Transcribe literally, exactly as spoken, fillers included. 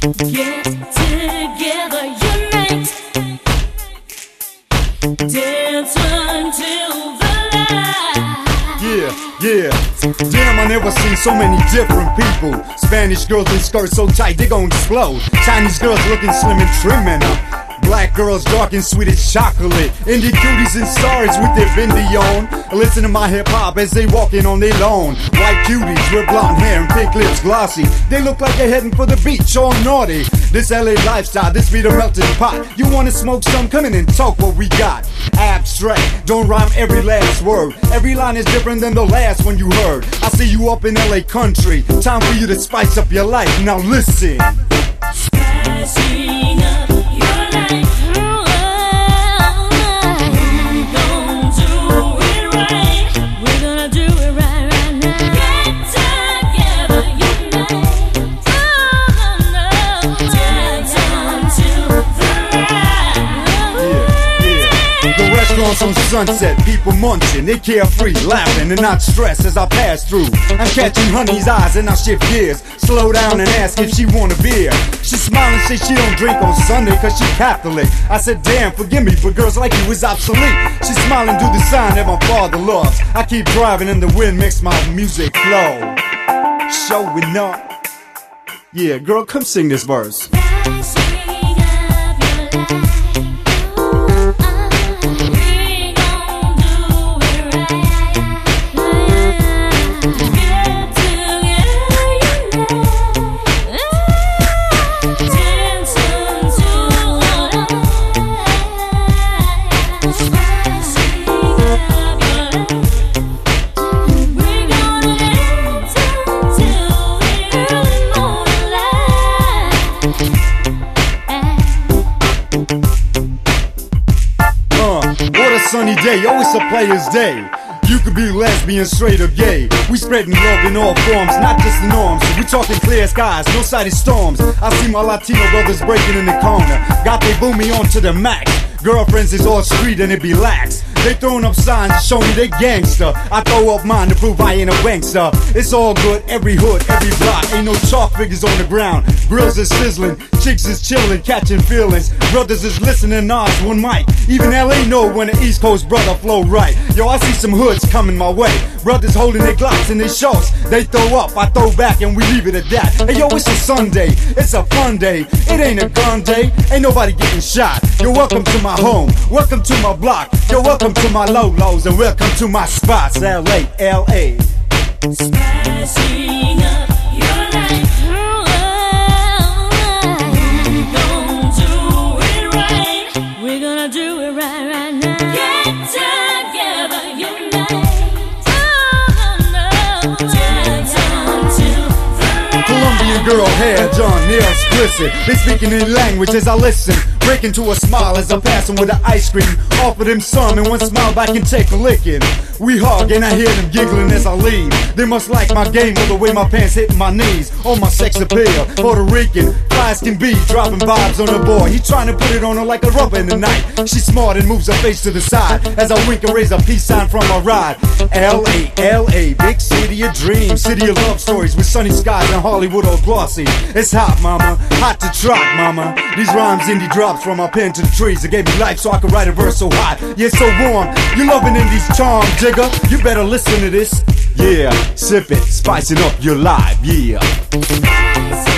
Get together, unite, dance until the light. Yeah, yeah. Damn, I never seen so many different people. Spanish girls in skirts so tight they gon' explode. Chinese girls looking slim and trim and up. Black girls dark and sweet as chocolate. Indie cuties and stars with their bindi on. Listen to my hip hop as they walking on their lawn. White cuties with blonde hair and pink lips glossy. They look like they're heading for the beach all naughty. This L A lifestyle, this be the melting pot. You wanna smoke some? Come in and talk what we got. Abstract, don't rhyme every last word. Every line is different than the last one you heard. I see you up in L A country. Time for you to spice up your life. Now listen. Spicing up your life. We're gonna do it right. We're gonna do it right, right now. Get together, unite. Oh, no, no. Dance until the light. Yeah, yeah. The restaurants on Sunset, people munching, they carefree, laughing and not stressed as I pass through. I'm catching honey's eyes and I shift gears. Slow down and ask if she want a beer. She smile and say she don't drink on Sunday cause she Catholic. I said damn, forgive me, but girls like you is obsolete. She smile and do the sign that my father loves. I keep driving and the wind makes my music flow. Showing up. Yeah, girl, come sing this verse. Sunny day, always a player's day. You could be lesbian, straight or gay. We spreading love in all forms, not just the norms. We talking clear skies, no sighted storms. I see my Latino brothers breaking in the corner. Got they boomie on to the max. Girlfriends is all street and it be lax. They throwing up signs to show me they gangster. I throw up mine to prove I ain't a wankster. It's all good, every hood, every block. Ain't no chalk figures on the ground. Grills is sizzling, chicks is chilling, catching feelings. Brothers is listening, Nas one mic. Even L A know when the East Coast brother flow right. Yo, I see some hoods coming my way. Brothers holding their Glocks and their shorts. They throw up, I throw back, and we leave it at that. Hey yo, it's a Sunday, it's a fun day. It ain't a gun day, ain't nobody getting shot. You're welcome to my home, welcome to my block. You're welcome to my low-lows and welcome to my spots. L A, L A. Spicing up your life. We're gonna do it right. We're gonna do it right, right now. Get together, unite. Oh, no. Dance until the light. Colombian girl, hair done, nails glisten. They speaking in language as I listen. Break into a smile as I pass them with the ice cream. Offer them some and one smile back and take a licking. We hug and I hear them giggling as I leave. They must like my game or the way my pants hit my knees. On my sex appeal, Puerto Rican, fly as can be, dropping vibes on the boy. He trying to put it on her like a rubber in the night. She's smart and moves her face to the side as I wink and raise a peace sign from my ride. L A, L A, big city of dreams, city of love stories with sunny skies and Hollywood all glossy. It's hot, mama, hot to trot, mama. These rhymes indie drops from my pen to the trees. It gave me life so I could write a verse so hot. Yeah, so warm. You loving in these charms, digger. You better listen to this. Yeah, sip it, spicing up your life. Yeah.